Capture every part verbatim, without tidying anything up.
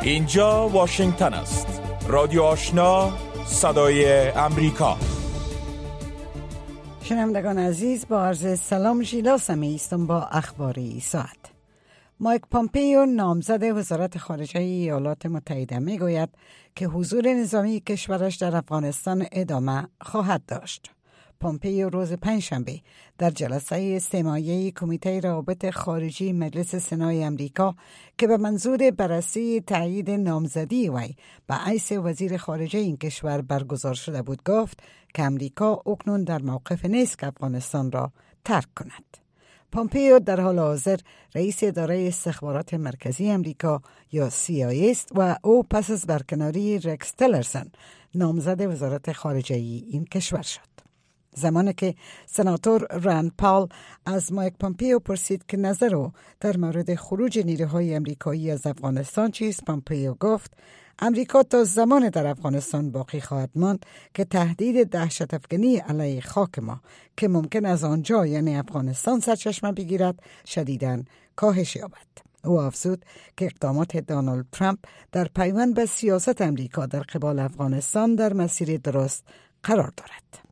اینجا واشنگتن است. رادیو آشنا، صدای امریکا. شنوندگان عزیز، با عرض سلام ژیلا سمی ایستم با اخباری ساعت. مایک پامپیو نامزد وزارت خارجه ایالات متحده می گوید که حضور نظامی کشورش در افغانستان ادامه خواهد داشت. پامپیو روز پنجشنبه در جلسه استماعی کمیته روابط خارجی مجلس سنای امریکا که به منظور بررسی تایید نامزدی وی به حیث وزیر خارجه این کشور برگزار شده بود گفت که امریکا اکنون در موقف نیست که افغانستان را ترک کند. پامپیو در حال حاضر رئیس اداره استخبارات مرکزی امریکا یا سی آی ای است و او پس از برکناری رکس تیلرسون نامزد وزارت خارجه این کشور شد. زمانی که سناتور رند پال از مایک پامپیو پرسید که نظر او در مورد خروج نیروهای امریکایی از افغانستان چیست، پامپیو گفت امریکا تا زمان در افغانستان باقی خواهد ماند که تهدید دهشت افکنی علیه خاک ما که ممکن از آنجا یعنی افغانستان سرچشمه بگیرد شدیداً کاهش یابد. او افزود که اقدامات دونالد ترامپ در پیوند به سیاست امریکا در قبال افغانستان در مسیر درست قرار دارد.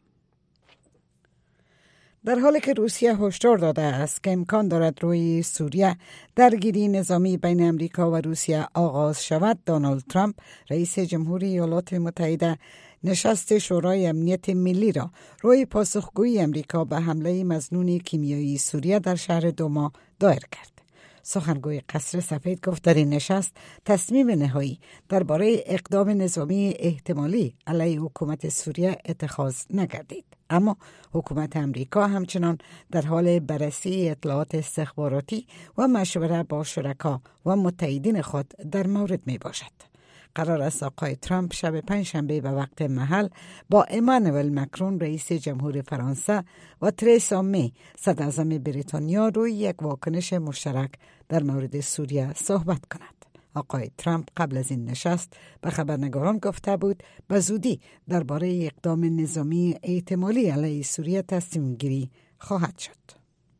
در حالی که روسیه هشدار داده است که امکان دارد روی سوریه درگیری نظامی بین امریکا و روسیه آغاز شود، دونالد ترامپ رئیس جمهوری ایالات متحده نشست شورای امنیت ملی را روی پاسخگویی امریکا به حمله مظنون کیمیایی سوریه در شهر دوما دایر کرد. سخنگوی قصر سفید گفت در این نشست تصمیم نهایی درباره اقدام نظامی احتمالی علیه حکومت سوریه اتخاذ نگردید، اما حکومت امریکا همچنان در حال بررسی اطلاعات استخباراتی و مشوره با شرکا و متحدین خود در مورد می باشد. قرار است آقای ترامپ شب پنجشنبه به وقت محل با امانوئل مکرون رئیس جمهور فرانسه و ترسا می صدراعظم بریتانیا روی یک واکنش مشترک در مورد سوریه صحبت کند. آقای ترامپ قبل از این نشست به خبرنگاران گفته بود به زودی درباره اقدام نظامی احتمالی علیه سوریه تصمیم گیری خواهد شد.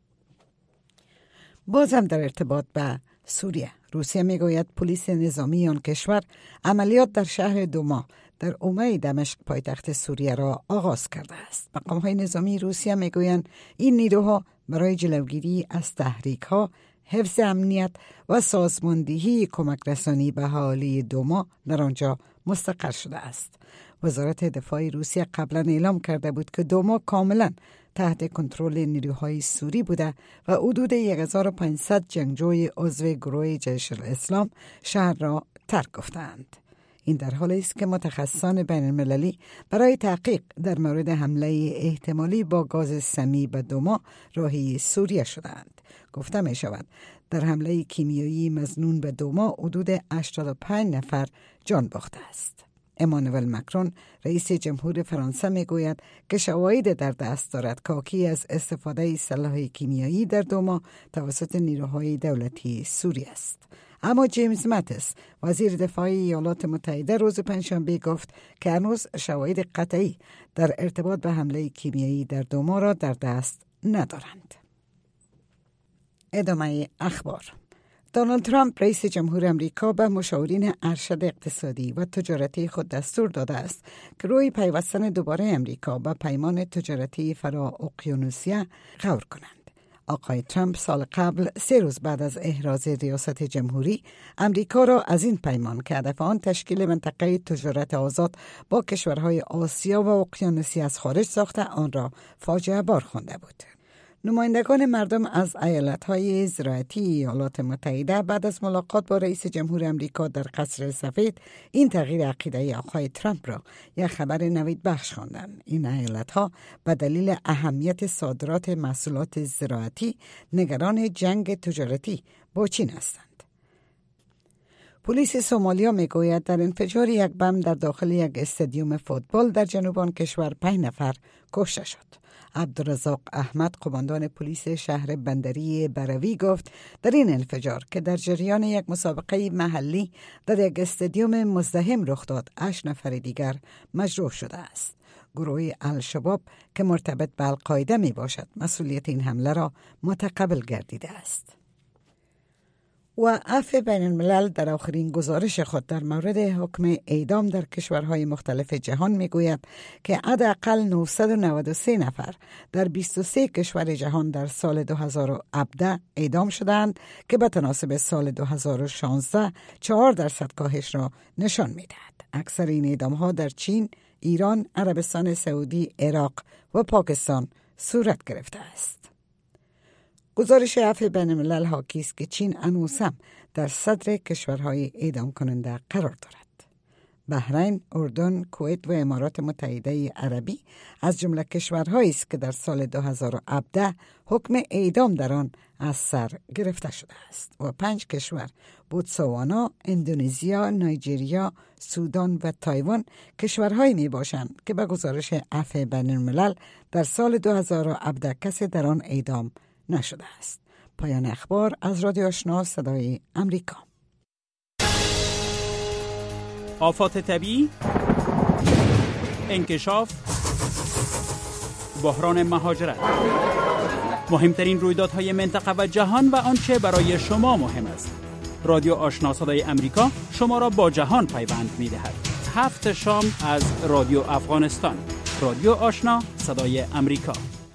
بازم در ارتباط به سوریه، روسیه میگوید پلیس نظامی آن کشور عملیات در شهر دوما در اومه دمشق پایتخت سوریه را آغاز کرده است. مقام‌های نظامی روسیه میگویند این نیروها برای جلوگیری از تحریک‌ها، حفظ امنیت و سازماندهی کمک رسانی به اهالی دوما در آنجا مستقر شده است. وزارت دفاع روسیه قبلا اعلام کرده بود که دوما کاملا تحت کنترل نیروهای سوری بوده و حدود هزار و پانصد جنگجوی عضو گروه جیش الاسلام شهر را ترک گفتند. این در حالی است که متخصصان بین المللی برای تحقیق در مورد حمله احتمالی با گاز سمی به دوما راهی سوریه شدند. گفته می شود در حمله کیمیایی مظنون به دوما حدود هشتاد و پنج نفر جان باخته است. امانوئل مکرون رئیس جمهور فرانسه می گوید که شواهد در دست دارد که حاکی از استفاده سلاح کیمیایی در دوما توسط نیروهای دولتی سوریه است. اما جیمز ماتیس وزیر دفاع ایالات متحده روز پنجشنبه گفت که هنوز شواهد قطعی در ارتباط به حمله کیمیایی در دوما را در دست ندارند. ادامه اخبار. دونالد ترامپ رئیس جمهور امریکا به مشاورین ارشد اقتصادی و تجارتی خود دستور داده است که روی پیوستن دوباره امریکا به پیمان تجارتی فرا اقیانوسیه غور کنند. آقای ترامپ سال قبل سه روز بعد از احراز ریاست جمهوری امریکا را از این پیمان که هدف آن تشکیل منطقه تجارت آزاد با کشورهای آسیا و اقیانوسیه از خارج ساخته آن را فاجعه بار خوانده بود. نمایندگان مردم از ایالت‌های زراعتی ایالات متحده بعد از ملاقات با رئیس جمهور امریکا در قصر سفید این تغییر عقیده آقای ترامپ را یک خبر نوید بخش خواندند. این ایالت‌ها به دلیل اهمیت صادرات محصولات زراعتی نگران جنگ تجارتی با چین هستند. پلیس سومالیا میگوید در انفجار یک بم در داخل یک استادیوم فوتبال در جنوب آن کشور پنج نفر کشته شد. عبدالرزاق احمد قماندان پلیس شهر بندری بروی گفت در این انفجار که در جریان یک مسابقه محلی در یک استادیوم مزدحم رخ داد، هشت نفر دیگر مجروح شده است. گروه الشباب که مرتبط به القاعده می باشد مسئولیت این حمله را متقبل گردیده است. و عفو بین الملل در آخرین گزارش خود در مورد حکم اعدام در کشورهای مختلف جهان میگوید که حداقل نهصد و نود و سه نفر در بیست و سه کشور جهان در سال دو هزار و هفده اعدام شدند که به تناسب سال دو هزار و شانزده چهار درصد کاهش را نشان میدهد. اکثر این اعدام ها در چین، ایران، عربستان سعودی، عراق و پاکستان صورت گرفته است. گزارش عفو بین الملل حاکی است که چین هنوزم در صدر کشورهای اعدام کننده قرار دارد. بحرین، اردن، کویت و امارات متحده عربی از جمله کشورهایی است که در سال دو هزار و هفده حکم اعدام در آن از سر گرفته شده است و پنج کشور بوتسوانا، اندونزیا، نایجریا، سودان و تایوان کشورهایی می باشند که به گزارش عفو بین الملل در سال دو هزار و هفده کسی در آن اعدام نشده است. پایان اخبار از رادیو آشنا صدای امریکا. آفات طبیعی، انکشاف، بحران مهاجرت، مهمترین رویدادهای منطقه و جهان و آنچه برای شما مهم است. رادیو آشنا صدای امریکا شما را با جهان پیوند می‌دهد. هفت شام از رادیو افغانستان. رادیو آشنا صدای امریکا.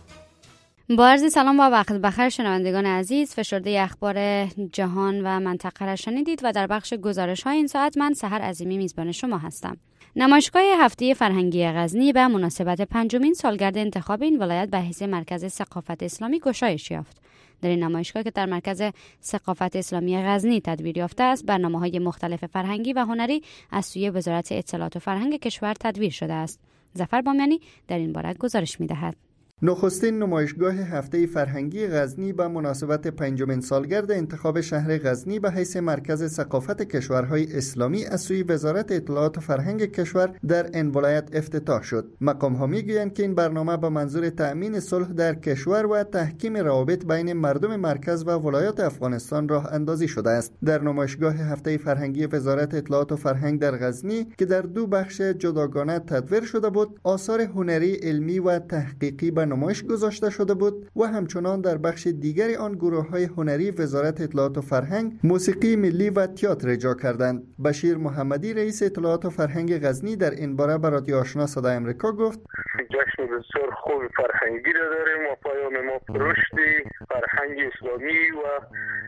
با عرض سلام و وقت بخیر شنوندگان عزیز، فشرده اخبار جهان و منطقه را شنیدید و در بخش گزارش های این ساعت من سحر عظیمی میزبان شما هستم. نمایشگاه هفته فرهنگی غزنی به مناسبت پنجمین سالگرد انتخاب این ولایت به حیث مرکز ثقافت اسلامی گشایش یافت. در این نمایشگاه که در مرکز ثقافت اسلامی غزنی تدبیر یافته است، برنامه‌های مختلف فرهنگی و هنری از سوی وزارت اطلاعات و فرهنگ کشور تدبیر شده است. ظفر بامیانی در این باره گزارش می‌دهد. نخستین نمایشگاه هفته فرهنگی غزنی به مناسبت پنجمین سالگرد انتخاب شهر غزنی به حیث مرکز ثقافت کشورهای اسلامی از سوی وزارت اطلاعات و فرهنگ کشور در این ولایت افتتاح شد. مقام‌ها می‌گویند که این برنامه به منظور تأمین صلح در کشور و تحکیم روابط بین مردم مرکز و ولایات افغانستان راه اندازی شده است. در نمایشگاه هفته فرهنگی وزارت اطلاعات و فرهنگ در غزنی که در دو بخش جداگانه تدوین شده بود، آثار هنری، علمی و تحقیقی به نمایش گذاشته شده بود و همچنان در بخش دیگری آن گروه‌های هنری وزارت اطلاعات و فرهنگ موسیقی ملی و تئاتر اجرا کردند. بشیر محمدی رئیس اطلاعات و فرهنگ غزنی در این باره به رادیو آشنا صدای امریکا گفت: جشن بسیار خوب فرهنگی را داریم و پیام ما رشد فرهنگ اسلامی و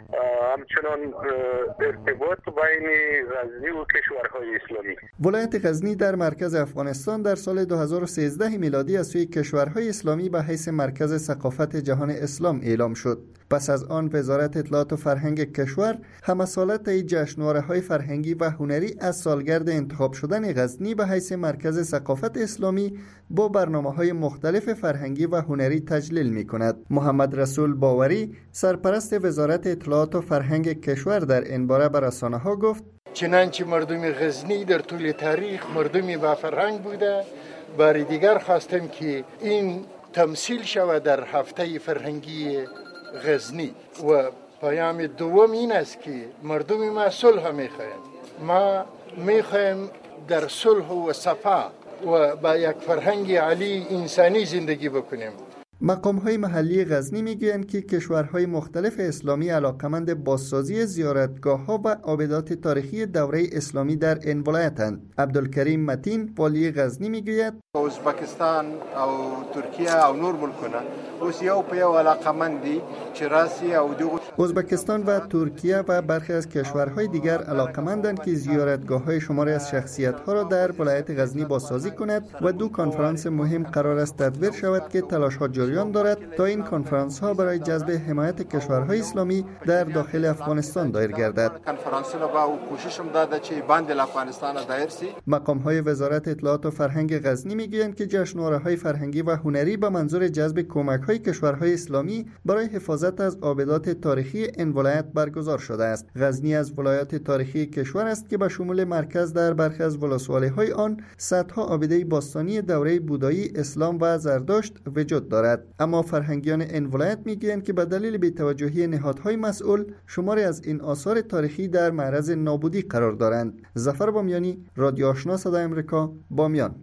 همچنان ارتباط بین غزنی و کشورهای اسلامی. ولایت غزنی در مرکز افغانستان در سال دو هزار و سیزده میلادی از سوی کشورهای اسلامی به حیث مرکز ثقافت جهان اسلام اعلام شد. پس از آن وزارت اطلاعات و فرهنگ کشور همسالت جشنواره‌های فرهنگی و هنری از سالگرد انتخاب شدن غزنی به حیث مرکز ثقافت اسلامی با برنامه‌های مختلف فرهنگی و هنری تجلیل می‌کند. محمد رسول باوری سرپرست وزارت اطلاعات و فرهنگ کشور در این باره به رسانه‌ها گفت: چنانچه مردم غزنی در طول تاریخ مردمی با فرهنگ بوده، بار دیگر خواستم که این تمثیل شود در هفته فرهنگی غزنی. و پیام دوم این است که مردم ما صلح می‌خواهند. ما می‌خواهیم در صلح و صفا و با یک فرهنگ عالی انسانی زندگی بکنیم. مقام‌های محلی غزنی می‌گویند که کشورهای مختلف اسلامی علاقمند بازسازی زیارتگاه‌ها و آبدات تاریخی دوره اسلامی در این ولایتند. عبدالکریم متین والی غزنی می‌گوید: ازبکستان او ترکیه او نور ملکونه اوس یو په یو علاقمندي چې راسي او دغه ازبکستان و ترکیه و برخی از کشورهای دیگر علاقمندند که زیارتگاه‌های شماری از شخصیت‌ها را در ولایت غزنی بازسازی کند و دو کنفرانس مهم قرار است تدبیر شود که تلاش‌ها جریان دارد تا این کنفرانس‌ها برای جذب حمایت کشورهای اسلامی در داخل افغانستان دایر گردد. کنفرانس‌ها با کوششم داده چې باندې افغانستان دایر شي. مقام‌های وزارت اطلاعات و فرهنگ غزنی می‌گویند که جشنواره‌های فرهنگی و هنری به منظور جذب کمک‌های کشورهای اسلامی برای حفاظت از آبدات تاریخی این ولایت برگزار شده است. غزنی از ولایات تاریخی کشور است که به شمول مرکز در برخی از ولسوالی‌های آن صدها آبده باستانی دوره بودایی، اسلام و زرتشت وجود دارد. اما فرهنگیان این ولایت می‌گویند که به دلیل بی‌توجهی نهادهای مسئول شماری از این آثار تاریخی در معرض نابودی قرار دارند. ظفر بامیانی، رادیو آشنا صدای امریکا، بامیان.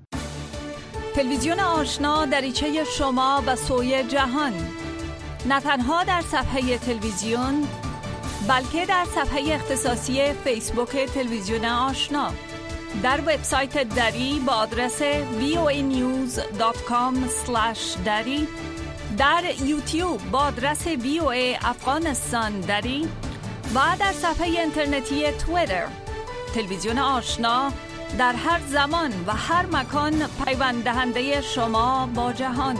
تلویزیون آشنا دریچه شما به سوی جهان، نه تنها در صفحه تلویزیون، بلکه در صفحه اختصاصی فیسبوک تلویزیون آشنا، در وبسایت دری با آدرس وی او ای نیوز دات کام اسلش دری، در یوتیوب با آدرس وی او ای افغانستان دری و در صفحه اینترنتی توییتر. تلویزیون آشنا در هر زمان و هر مکان پیوند دهنده شما با جهان.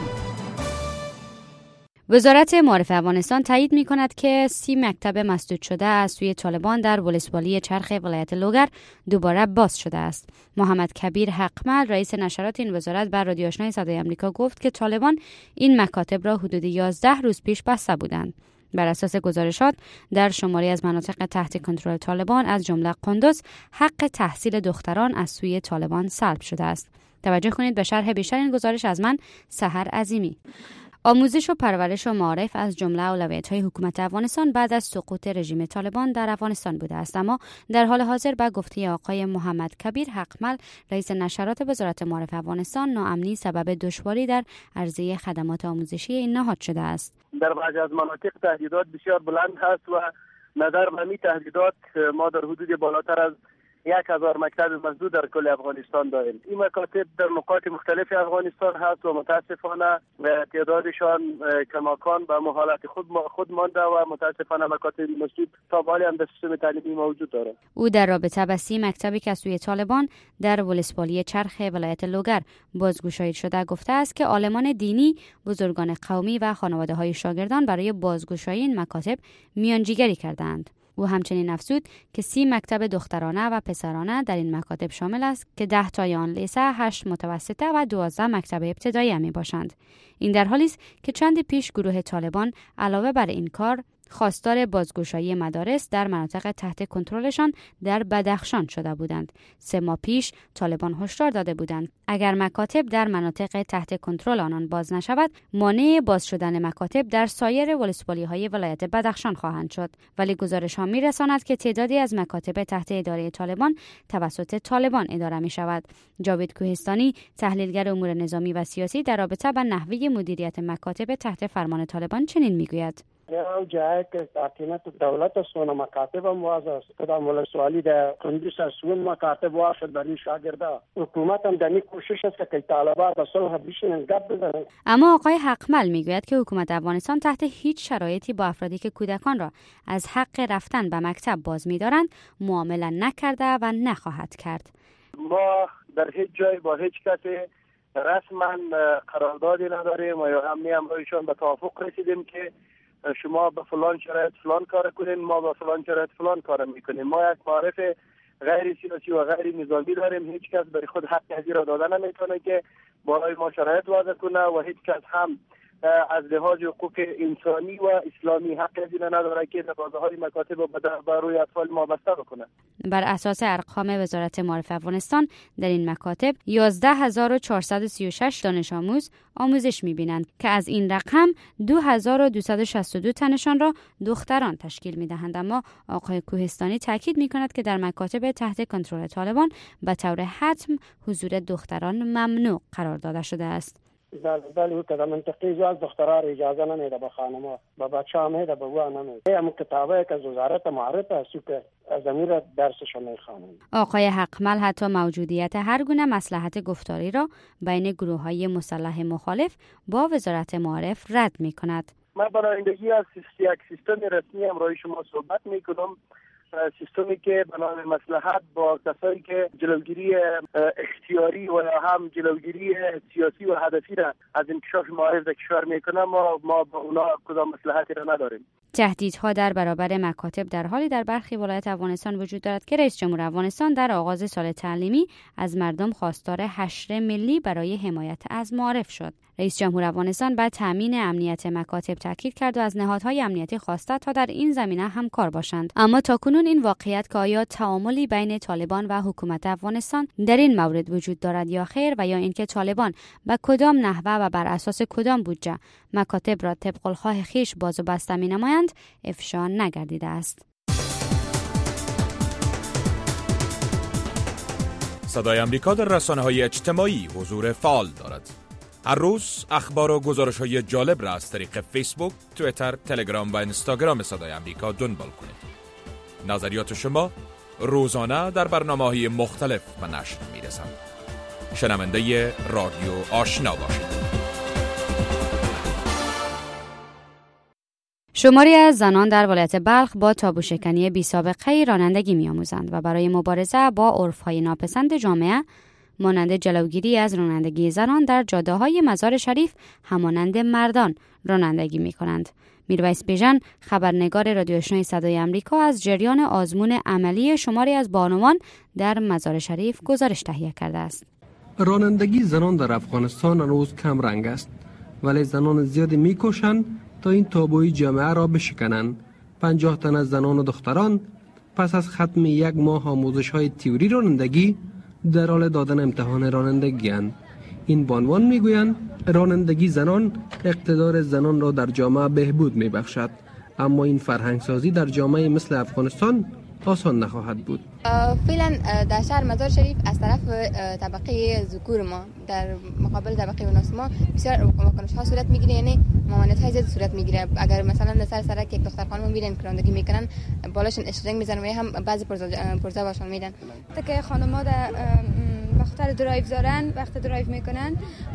وزارت معارف افغانستان تایید می کند که سی مکتب مسدود شده از سوی طالبان در ولسوالی چرخ ولایت لوگر دوباره باز شده است. محمد کبیر حقمل رئیس نشرات این وزارت بر رادیو آشنای صدای آمریکا گفت که طالبان این مکاتب را حدود یازده روز پیش بسته بودند. بر اساس گزارشات در شماری از مناطق تحت کنترل طالبان از جمله قندوز حق تحصیل دختران از سوی طالبان سلب شده است. توجه کنید به شرح بیشتر این گزارش از من سحر عظیمی. آموزش و پرورش و معارف از جمله اولویت‌های حکومت افغانستان بعد از سقوط رژیم طالبان در افغانستان بوده است، اما در حال حاضر به گفته آقای محمد کبیر حقمل رئیس نشرات وزارت معارف افغانستان، ناامنی سبب دشواری در عرضه خدمات آموزشی این نهاد شده است. در بعضی از مناطق تهدیدات بسیار بلند هست و نظر به این تهدیدات ما در حدود بالاتر از یک هزار مکتب مسدود در کل افغانستان داریم. این مکاتب در نقاط مختلف افغانستان هست و متاسفانه تعدادشان کماکان به حالت خود خود مانده و متاسفانه مکاتب مسدود تا حالی هم در سیستم تعلیمی موجود دارد. او در رابطه با سی مکتبی که سوی طالبان در ولسوالی چرخ ولایت لوگر بازگشایی شده گفته است که عالمان دینی، بزرگان قومی و خانواده‌های شاگردان برای بازگشایی این مکاتب میانجیگری کردند. او همچنین افزود که سی مکتب دخترانه و پسرانه در این مکاتب شامل است که ده تای آن لیسه، هشت متوسطه و دوازده مکتب ابتدایی می باشند. این در حالی است که چند پیش گروه طالبان علاوه بر این کار خواستار بازگشایی مدارس در مناطق تحت کنترلشان در بدخشان شده بودند. سه ماه پیش طالبان هشدار داده بودند اگر مکاتب در مناطق تحت کنترل آنان باز نشود، مانع باز شدن مکاتب در سایر ولسوالی‌های ولایت بدخشان خواهند شد. ولی گزارش‌ها می‌رساند که تعدادی از مکاتب تحت اداره طالبان توسط طالبان اداره می‌شود. جاوید کوهستانی، تحلیلگر امور نظامی و سیاسی، در رابطه با نحوه مدیریت مکاتب تحت فرمان طالبان چنین می‌گوید: او جایی که حاکمیت دولت است و مکاتب هم واضح است. کدام ولسوالی در قندوز است و مکاتب واضح برای شاگردا. حکومت هم دنی کوشش است که طالبان به صلح بشینن گپ بزنن. اما آقای حقمل میگوید که حکومت افغانستان تحت هیچ شرایطی با افرادی که کودکان را از حق رفتن به مکتب باز می‌دارند معامله نکرده و نخواهد کرد. ما در هیچ جای با هیچ کسی رسما قراردادی نداریم و یا هم همراهشان به توافق رسیدیم که شما به فلان شرایط فلان کار کنین، ما به فلان شرایط فلان کار میکنیم. ما یک معارف غیر سیاسی و غیر نظامی داریم. هیچ کس برای خود حق ازی را داده نمیتونه که برای ما شرایط وضع کنه و هیچ کس هم از لحاظ حقوق انسانی و اسلامی حق ازی نداره که دروازه‌های مکاتب رو به روی اطفال ما بسته بکنه. بر اساس ارقام وزارت معارف افغانستان در این مکاتب یازده هزار و چهارصد و سی و شش دانش آموز آموزش می‌بینند که از این رقم دو هزار و دویست و شصت و دو تنشان را دختران تشکیل می‌دهند. اما آقای کوهستانی تاکید می‌کند که در مکاتب تحت کنترل طالبان به طور حتم حضور دختران ممنوع قرار داده شده است. بله بله او که در منطقه زیاد دخترها را اجازه نمیده به خانم‌ها، به بچه هم میده، به او نمیده. همون کتابه که از وزارت معارف است که از امیر درسش میخوانند. آقای حقمل حتی موجودیت هر گونه مصلحت گفتاری را بین گروه‌های مسلح مخالف با وزارت معارف رد می‌کند. من برای آیندگی از یک سیستم رسمی همراه شما صحبت می‌کنم، سیستمی که به نام مصلحت با کسایی که جلوگیری اختیاری و هم جلوگیری سیاسی و هدفی را از انکشاف معارف در کشور میکنه، ما ما با اونا کدام مصلحتی را نداریم. تهدیدها در برابر مکاتب در حالی در برخی ولایت افغانستان وجود دارد که رئیس جمهور افغانستان در آغاز سال تعلیمی از مردم خواستار حشر ملی برای حمایت از معارف شد. رئیس جمهور افغانستان بعد تامین امنیت مکاتب تاکید کرد و از نهادهای امنیتی خواسته تا در این زمینه همکار باشند. اما تاکنون این واقعیت که آیا تعاملی بین طالبان و حکومت افغانستان در این مورد وجود دارد یا خیر و یا اینکه طالبان به کدام نحوه و بر اساس کدام بودجه مکاتب را طبق الخواه خیش باز و بسته می‌نمایند افشا نگردیده است. صدای آمریکا در رسانه‌های اجتماعی حضور فعال دارد. هر روز اخبار و گزارش‌های جالب را از طریق فیسبوک، توییتر، تلگرام و اینستاگرام صدای آمریکا دنبال کنید. نظریات شما روزانه در برنامه‌های مختلف به نشر می‌رسند. شنونده رادیو آشنا باشید. شماری از زنان در ولایت بلخ با تابوشکنی بی سابقه رانندگی می‌آموزند و برای مبارزه با عرف‌های ناپسند جامعه مانند جلوگیری از رانندگی زنان در جاده‌های مزار شریف همانند مردان رانندگی می‌کنند. میرویس بیژن، خبرنگار رادیو آشنای صدای آمریکا، از جریان آزمون عملی شماری از بانوان در مزار شریف گزارش تهیه کرده است. رانندگی زنان در افغانستان هنوز کم رنگ است، ولی زنان زیادی می‌کوشند تا این تابوی جامعه را بشکنند. پنجاه تن از زنان و دختران پس از ختم یک ماه آموزش‌های تئوری رانندگی در حال دادن امتحان رانندگی اند. این بانوان میگویند رانندگی زنان اقتدار زنان را در جامعه بهبود میبخشد، اما این فرهنگ سازی در جامعه مثل افغانستان آسان نخواهد بود. فعلا در شهر مزار شریف از طرف طبقه ذکور ما در مقابل طبقه اناث ما بسیار واکنش ها صورت میگیره، یعنی ممانعت های زیاد صورت میگیره. اگر مثلا در سر سرک یک دختر خانم میبینن که رانندگی میکنن بالاشون اشترنگ میزنن و هم بعضی پرزا باشون میدن. که خانم‌ها در وقت درایو دارن، وقت درایو میکنن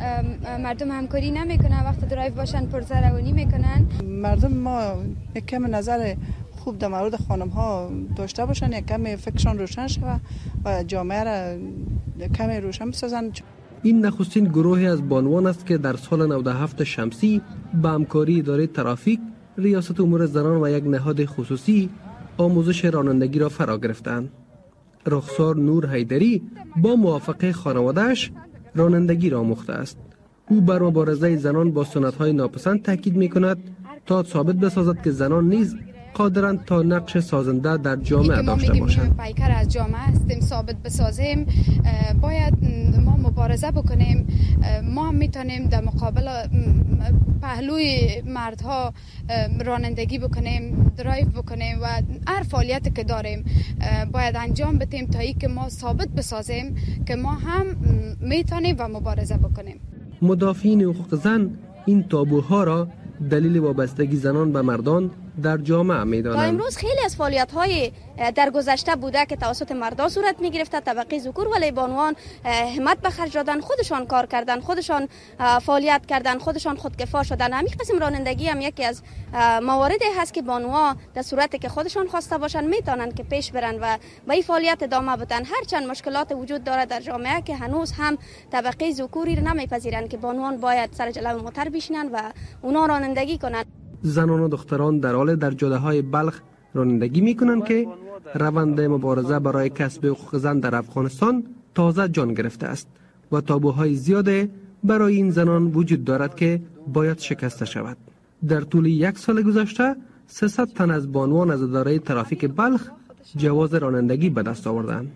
مردم همکاری نمیکنن، وقت درایو باشن پرزا روانی میکنن. مردم ما یک کم نظر خوب در مورد خانم ها داشته باشن، یک کم فکرشان روشن شود و جامعه را کم روشن بسازن. این نخستین گروهی از بانوان است که در سال نود و هفت شمسی با همکاری اداره ترافیک، ریاست امور زنان و یک نهاد خصوصی آموزش رانندگی را فرا گرفتند. رخسار نور حیدری با موافقه خانواده‌اش رانندگی را آموخته است. او بر مبارزه زنان با سنت‌های ناپسند تاکید می‌کند تا ثابت بسازد که زنان نیز قادرند تا نقش سازنده در جامعه داشته باشند. پیکر از جامعه هستیم، ثابت بسازیم، باید ما مبارزه بکنیم. ما هم میتونیم در مقابل پهلوی مردها رانندگی بکنیم، درایو بکنیم و هر فعالیتی که داریم باید انجام بدیم تا اینکه ما ثابت بسازیم که ما هم میتونیم و مبارزه بکنیم. مدافعین حقوق زن این تابوها را دلیل وابستگی زنان به مردان در جامعه می‌دانند. تا امروز خیلی از فعالیت‌های در گذشته بوده که توسط مردان صورت می‌گرفته، طبقه ذکور، ولی بانوان همت به خرج دادن، خودشان کار کردن، خودشان فعالیت کردن، خودشان خودکفا شدن. همین قسم رانندگی هم یکی از مواردی هست که بانوها در صورتی که خودشان خواسته باشن میتونن که پیش برن و به این فعالیت ادامه بدن. هرچند مشکلات وجود داره در جامعه که هنوز هم طبقه ذکوری رو نمیپذیرن که بانوان باید سر جلو موتر بشینن و اونا رانندگی کنن. زنان و دختران در حال در جاده‌های بلخ رانندگی می‌کنند که روند مبارزه برای کسب حقوق زن در افغانستان تازه جان گرفته است و تابوهای زیاده برای این زنان وجود دارد که باید شکسته شود. در طول یک سال گذشته سیصد تن از بانوان از اداره ترافیک بلخ جواز رانندگی به دست آوردند.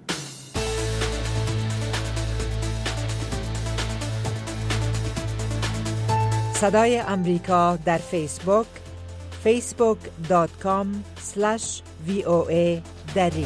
صدای امریکا در فیسبوک فیسبوک دات کام اسلش وی او ای دری.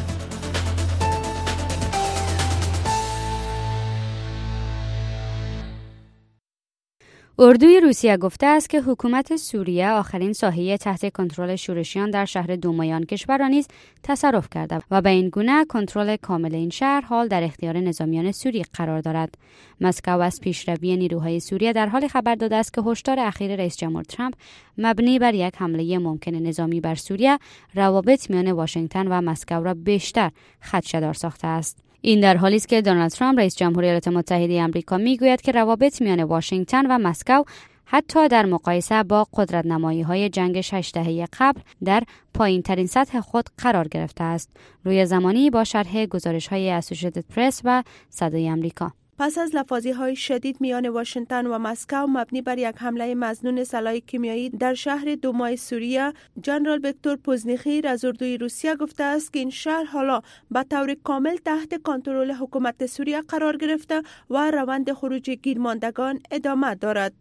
اردوی روسیه گفته است که حکومت سوریه آخرین ساحه تحت کنترل شورشیان در شهر دومایان کشور را نیز تصرف کرده و به این گونه کنترل کامل این شهر حال در اختیار نظامیان سوری قرار دارد. مسکو از پیشروی نیروهای سوریه در حال خبر داده است که هشدار اخیر رئیس جمهور ترامپ مبنی بر یک حمله ممکن نظامی بر سوریه روابط میان واشنگتن و مسکو را بیشتر خدشه‌دار ساخته است. این در حالی است که دونالد ترامپ رئیس جمهوری ایالات متحده آمریکا میگوید که روابط میان واشنگتن و مسکو حتی در مقایسه با قدرت‌نمایی‌های جنگ شش دهه قبل در پایین‌ترین سطح خود قرار گرفته است. روی زمانی با شرح گزارش‌های اسوسییتد پرس و صدای آمریکا. پس از لفاظی‌های شدید میان واشنگتن و مسکو مبنی بر یک حمله مظنون سلاح کیمیایی در شهر دومای سوریه، جنرال ویکتور پوزنیخیر از اردوی روسیه گفته است که این شهر حالا به طور کامل تحت کنترل حکومت سوریه قرار گرفته و روند خروج گیرماندگان ادامه دارد.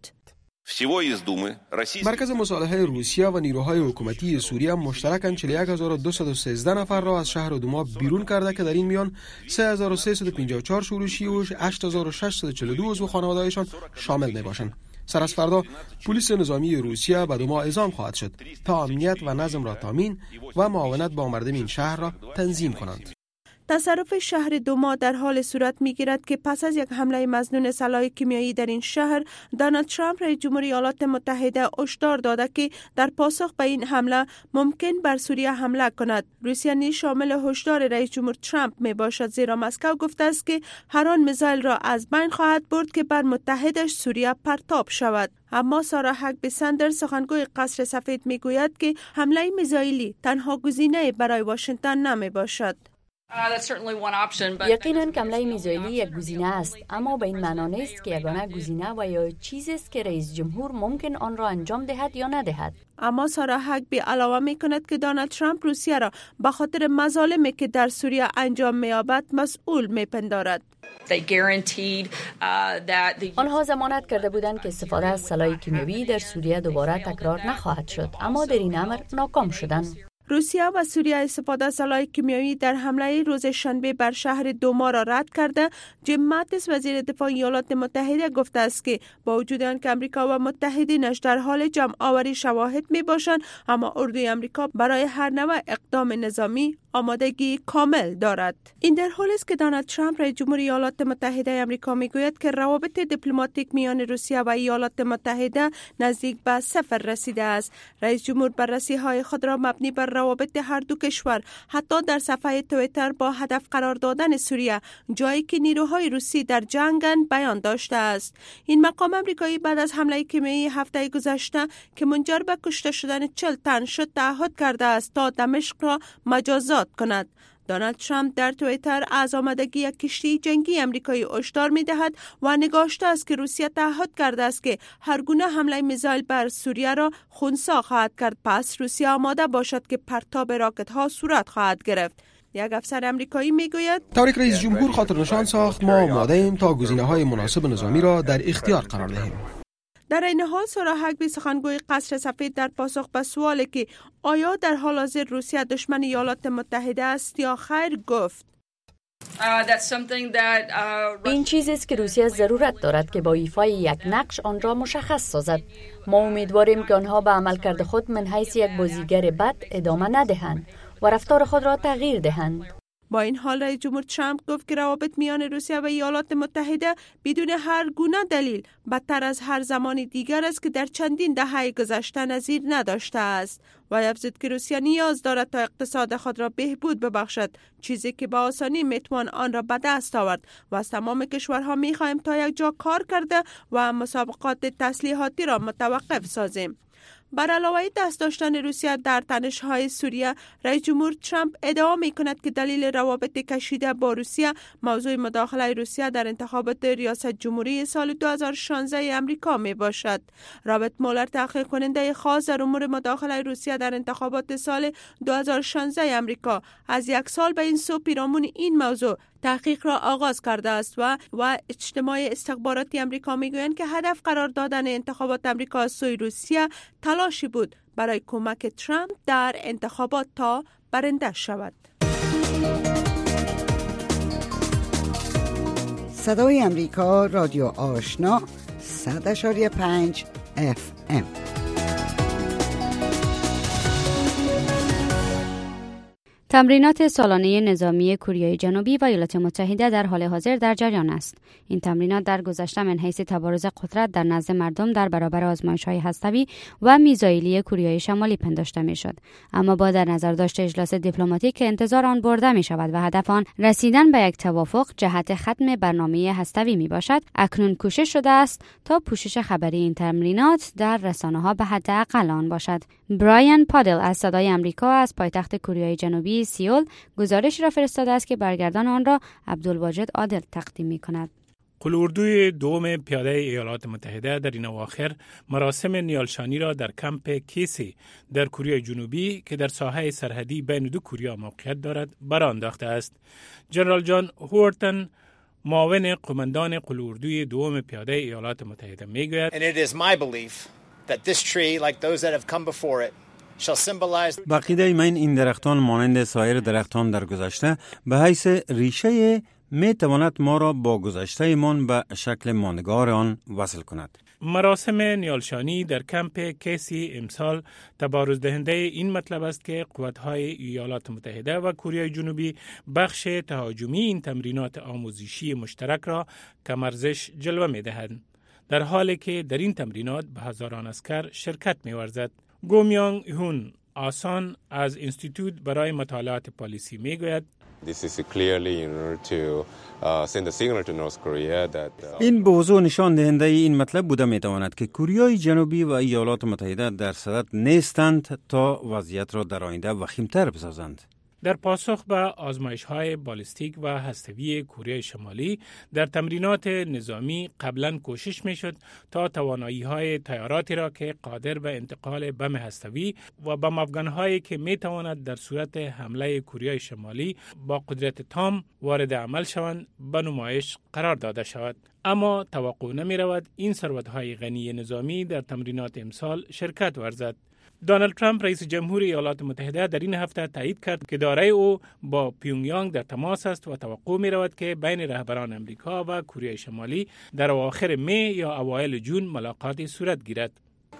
مرکز مصالحه روسیه و نیروهای حکومتی سوریه مشترکاً چهل و یک هزار و دویست و سیزده نفر را از شهر دوما بیرون کرده که در این میان سه هزار و سیصد و پنجاه و چهار شورشی و هشت هزار و ششصد و چهل و دو عضو خانواده‌شان شامل می‌باشند. سر از فردا پلیس نظامی روسیه به دوما اعزام خواهد شد تا امنیت و نظم را تامین و معاونت با مردم این شهر را تنظیم کنند. تصرف شهر دوما در حال صورت می‌گیرد که پس از یک حمله مظنون سلاح کیمیایی در این شهر، دونالد ترامپ رئیس جمهور ایالات متحده هشدار داده که در پاسخ به این حمله ممکن بر سوریه حمله کند. روسیه نیز شامل هشدار رئیس جمهور ترامپ می باشد، زیرا مسکو گفته است که هر آن میزایل را از بین خواهد برد که بر متحدش سوریه پرتاب شود. اما سارا هاکبی سندرز، سخنگوی قصر سفید، میگوید که حمله میزایلی تنها گزینه برای واشنگتن نمی باشد. یقیناً حمله میزایلی یک گزینه است، اما به این معنا نیست که یگانه گزینه و یا چیزی است که رئیس جمهور ممکن آن را انجام دهد یا ندهد. اما سارا هاکبی علاوه می کند که دونالد ترامپ روسیه را به خاطر مظالمی که در سوریه انجام می‌یابد مسئول می‌پندارد. آنها ضمانت کرده بودند که استفاده از سلاح کیمیایی در سوریه دوباره تکرار نخواهد شد، اما در این امر ناکام شدند. روسیه و سوریه استفاده از سلاح کیمیایی در حمله روز شنبه بر شهر دوما را رد کرده. جیم ماتیس، وزیر دفاع ایالات متحده، گفته است که با وجود آنکه امریکا و متحدینش در حال جمع آوری شواهد می باشند، اما اردوی امریکا برای هر نوع اقدام نظامی آمادگی کامل دارد. این در حالی است که دونالد ترامپ رئیس جمهور ایالات متحده آمریکا میگوید که روابط دیپلماتیک میان روسیه و ایالات متحده نزدیک به صفر رسیده است. رئیس جمهور بررسی‌های خود را مبنی بر روابط هر دو کشور حتی در صفحه توییتر با هدف قرار دادن سوریه، جایی که نیروهای روسی در جنگند، بیان داشته است. این مقام آمریکایی بعد از حمله کیمیایی هفته گذشته که منجر به کشته شدن چهل تن شد تعهد کرده است تا دمشق را مجازات کند. دونالد ترامپ در توییتر از آمادگی یک کشتی جنگی آمریکایی هشدار می‌دهد و نگاشته است که روسیه تعهد کرده است که هر گونه حمله میزایل بر سوریه را خنثی خواهد کرد، پس روسیه آماده باشد که پرتاب راکت‌ها صورت خواهد گرفت. یک افسر آمریکایی میگوید طوری که رئیس جمهور خاطر نشان ساخت، ما آماده ایم تا گزینه‌های مناسب نظامی را در اختیار قرار دهیم. در این حال سارا هاکبی، سخنگوی قصر سفید، در پاسخ به سوالی که آیا در حال حاضر روسیه دشمن ایالات متحده است یا خیر، گفت این چیزی است که روسیه ضرورت دارد که با ایفای یک نقش آن را مشخص سازد. ما امیدواریم که آنها به عملکرد خود من حیث یک بازیگر بد ادامه ندهند و رفتار خود را تغییر دهند. با این حال رئیس جمهور ترامپ گفت که روابط میان روسیه و ایالات متحده بدون هر گونه دلیل بدتر از هر زمان دیگر است که در چندین دهه گذشته نظیر نداشته است و افزود که روسیه نیاز دارد تا اقتصاد خود را بهبود ببخشد، چیزی که با آسانی میتوان آن را به دست آورد و از تمام کشورها میخواهیم تا یک جا کار کرده و مسابقات تسلیحاتی را متوقف سازیم. بر علاوه دست داشتن روسیه در تنش‌های سوریه، رئیس جمهور ترامپ ادعا می‌کند که دلیل روابط کشیده با روسیه موضوع مداخله روسیه در انتخابات ریاست جمهوری سال دو هزار و شانزده امریکا میباشد. رابرت مولر، تحقیق کننده خاص در امور مداخله روسیه در انتخابات سال دو هزار و شانزده امریکا، از یک سال به این سو پیرامون این موضوع تحقیق را آغاز کرده است و و اجتماع استخباراتی امریکا میگویند که هدف قرار دادن انتخابات امریکا از سوی روسیه تلاشی بود برای کمک ترامپ در انتخابات تا برنده شود. صدای امریکا، رادیو آشنا، صد اشاری پنج اف ام. تمرینات سالانه نظامی کره جنوبی و ایالات متحده در حال حاضر در جریان است. این تمرینات در گذشته من حیث تبارز قدرت در نزد مردم در برابر آزمایش‌های هسته‌ای و میزایلی کره شمالی پنداشته می‌شد، اما با در نظر داشته اجلاس دیپلماتیک که انتظار آن برده می‌شود و هدف آن رسیدن به یک توافق جهت ختم برنامه هسته‌ای میباشد، اکنون کوشش شده است تا پوشش خبری این تمرینات در رسانه‌ها به حد اقل آن باشد. برایان پادل از صدای آمریکا از پایتخت کره جنوبی سیول گزارش را فرستاده است که برگردان آن را عبدالواجد عادل تقدیم می‌کند. قلاردوی دوم پیاده ایالات متحده در این اواخر مراسم نیالشانی را در کمپ کیسی در کره جنوبی که در ساحه سرحدی بین دو کره موقعیت دارد برآ انداخته است. جنرال جان هورتن، معاون قماندان قلاردوی دوم پیاده ایالات متحده میگوید: And it is my belief that this tree, like those that have come before it, بقیده من این درختان مانند سایر درختان در گذشته به حیث ریشه می تواند ما را با گذشته من به شکل ماندگار آن وصل کند. مراسم نیالشانی در کمپ کیسی امسال تبارز دهنده این مطلب است که قوت‌های ایالات متحده و کره جنوبی بخش تهاجمی این تمرینات آموزشی مشترک را کم‌ارزش جلوه می‌دهند، در حالی که در این تمرینات به هزاران اسکر شرکت می‌ورزد. گومیانگ هون آسان از انستیتوت برای مطالعات پالیسی می‌گوید این به وضوح نشان دهنده این مطلب بوده میتواند که کره جنوبی و ایالات متحده در صدد نیستند تا وضعیت را در آینده وخیم‌تر بسازند. در پاسخ به آزمایش‌های بالستیک و هسته‌ای کره شمالی در تمرینات نظامی قبلا کوشش می‌شد تا توانایی‌های طیاراتی را که قادر به انتقال بم هسته‌ای و بم افغان‌هایی که می‌تواند در صورت حمله کره شمالی با قدرت تام وارد عمل شوند به نمایش قرار داده شود. اما توقع نمی‌رود این ثروت‌های غنی نظامی در تمرینات امسال شرکت ورزد. دونالد ترامپ رئیس جمهور ایالات متحده در این هفته تایید کرد که دارای او با پیونگیانگ در تماس است و توقع می رود که بین رهبران امریکا و کره شمالی در اواخر می یا اوایل جون ملاقاتی صورت گیرد.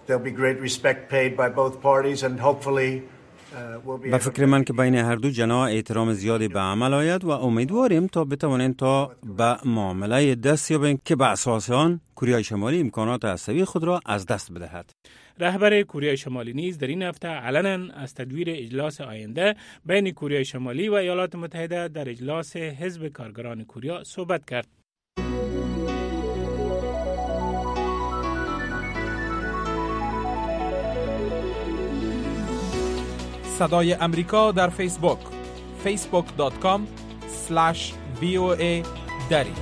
به فکر من که بین هر دو جناح احترام زیادی به عمل آید و امیدواریم تا بتوانیم تا به معامله دست یابیم که به اساس آن کره شمالی امکانات هسته‌ای خود را از دست بدهد. رهبر کره شمالی نیز در این هفته علنا از تدویر اجلاس آینده بین کره شمالی و ایالات متحده در اجلاس حزب کارگران کره صحبت کرد. صدای امریکا در فیسبوک فیسبوک دات کام اسلش وی او ای دری.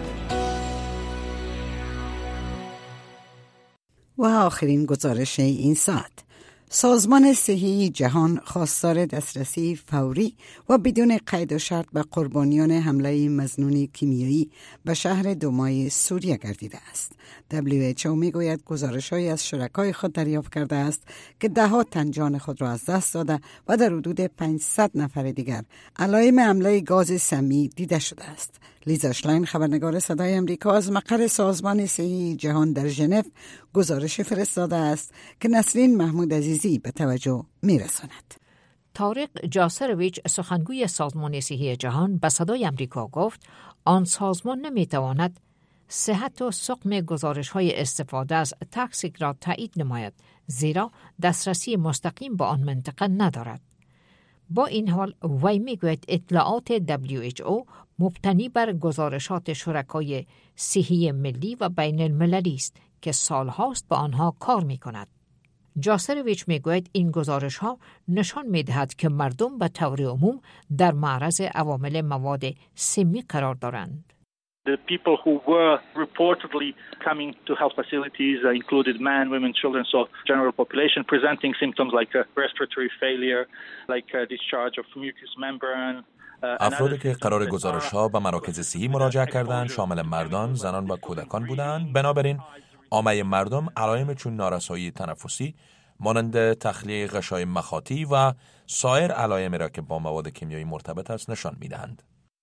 و آخرین گزارش این ساعت: سازمان صحی جهان خواستار دسترسی فوری و بدون قید و شرط به قربانیان حمله مظنون کیمیایی به شهر دومای سوریه گردیده است. دبلیو اچ او میگوید گزارش‌هایی از شرکای خود دریافت کرده است که ده ها تن جان خود را از دست داده و در حدود پانصد نفر دیگر علائم حمله گاز سمی دیده شده است. لیزا شلاین خبرنگار صدای امریکا از مقر سازمان صحی جهان در ژنو گزارش فرستاده است که نسرین محمود عزیزی به توجه میرساند. طارق جاسرویچ سخنگوی سازمان صحی جهان به صدای امریکا گفت آن سازمان نمیتواند صحت و سقم گزارش‌های استفاده از تاکسیک را تایید نماید، زیرا دسترسی مستقیم به آن منطقه ندارد. با این حال وی میگوید اطلاعات دبلیو اچ او مبتنی بر گزارشات شرکای صحی ملی و بین المللی است که سالهاست به آنها کار میکند. جاسرویچ میگوید این گزارش ها نشان میدهد که مردم به طور عموم در معرض عوامل مواد سمی قرار دارند. The people who were reportedly coming to health facilities uh, included men, women, children, so general population presenting symptoms like uh, respiratory failure, like uh, discharge of mucous membrane. افرادی که قرار گزارش ها به مراکز صحی مراجعه کردند شامل مردان، زنان و کودکان بودند. بنابراین عامه مردم علائم چون نارسایی تنفسی مانند تخلیه غشای مخاطی و سایر علائمی را که با مواد کیمیایی مرتبط است نشان می‌دهند.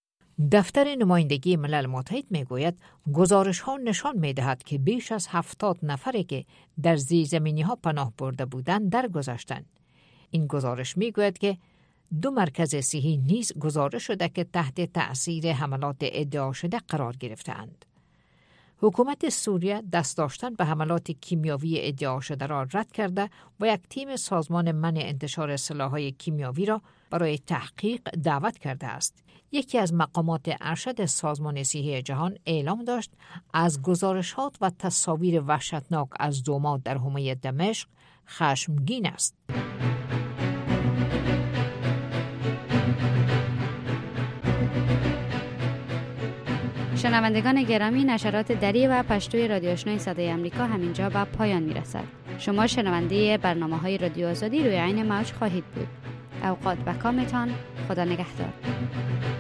دفتر نمایندگی ملل متحد میگوید گزارش ها نشان میدهد که بیش از هفتاد نفری که در زیرزمینی ها پناه برده بودند درگذشتند. این گزارش میگوید که دو مرکز صحی نیز گزارش شده که تحت تأثیر حملات ادعا شده قرار گرفتند. حکومت سوریه دست داشتن به حملات کیمیاوی ادعا شده را رد کرده و یک تیم سازمان منع انتشار سلاح‌های کیمیاوی را برای تحقیق دعوت کرده است. یکی از مقامات ارشد سازمان صحی جهان اعلام داشت از گزارشات و تصاویر وحشتناک از دوما در حومه دمشق خشمگین است. شنوندگان گرامی، نشرات دری و پشتوی رادیو آشنای صدای امریکا همینجا به پایان میرسد. شما شنونده برنامه‌های رادیو آزادی روی عین موج خواهید بود. اوقات بکامتان. خدا نگهدار.